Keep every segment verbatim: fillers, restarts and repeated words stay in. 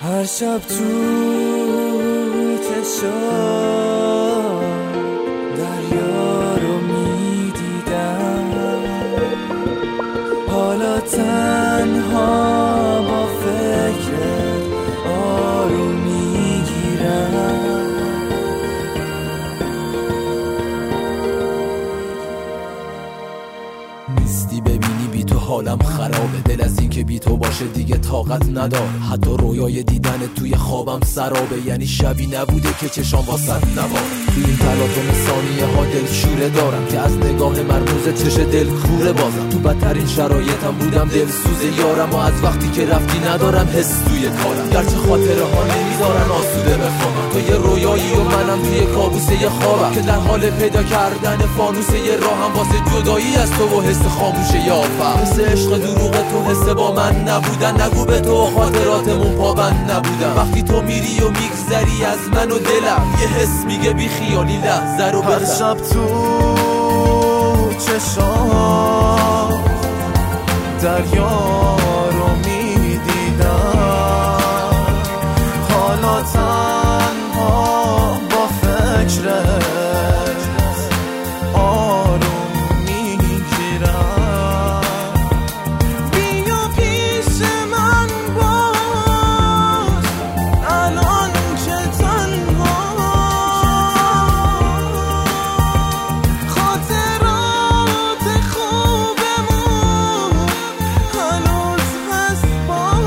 هر شب تو چشام دریا رو میدیدم، حالا تنها با فکرت آروم میگیرم. نیستی ببینی بی تو حالم خرابه، دل از این که بی تو باشه دیگه طاقت نداره. حتی رویای دیدن توی خوابم سرابه، یعنی شبی نبوده که چشام واسط نباره. تو این تلاطم ثانیه ها دل شوره دارم که از نگاه مرموز چش دل کوره بازم. تو بدترین شرایطم بودم دل سوز یارم و از وقتی که رفتی ندارم حس توی کارم. گرچه خاطره ها نمیذارن آسوده بخوابم، تو یه رویایی و منم توی کابوسه یه خوابم که در حال پیدا کردن فانوسه یه راهم واسه جدایی از تو و حس خاموشه یافم. حس عشق دروغ تو، حس با من نبودن، نگو به تو خاطراتمون پابند نبودن. وقتی تو میری و میگذری از من و دلم، یه حس میگه بی خیالی لحظه رو بزن. هر شب تو چشام دریا رو میدیدم، حالا تنها با فکرت آروم میگیرم. بیا پیش من باش الان که تنها، خاطرات خوبمون هنوز هست باش.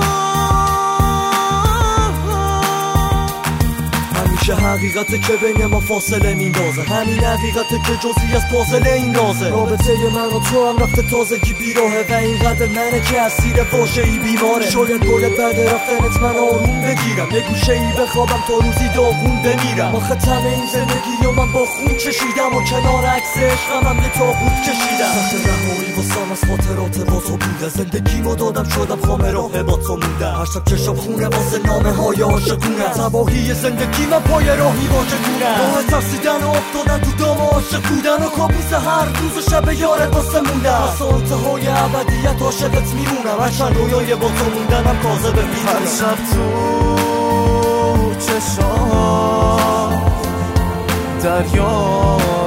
همیشه حقیقته که بین ما فاصله میندازه، همین حقیقته که جزئی از پازل این رازه. رابطه من و تو هم رفته تازگی بیراهه و اینقدر منه که اسیر واژه‌ای بیماره. شاید گل بعد رفتنت من آروم بگیرم، یه گوشه ای بخوابم تا روزی داغون بمیرم. آخه تمه این زندگی و من با خون چشیدم و کنار عکس عشقم هم یه تابوت کشیدم. سخت رهایی واسم از خاطرات با تو بوده، زندگیمو دادم شدم خامه راه با تو مونده. هر شب چشم خونه واسه نامه های عاشقونه، تباهی زندگی من پای راهی واژگونه. راه ترسیدن و افتادن تو دام عاشق بودن و کابوس هر روز و شب یارت واسه موندن. واسه انتهای ابدیت عاشقت میمونم، هرچند رویای با تو موندنم کاذبه میدونم. هر شب تو چشام دریا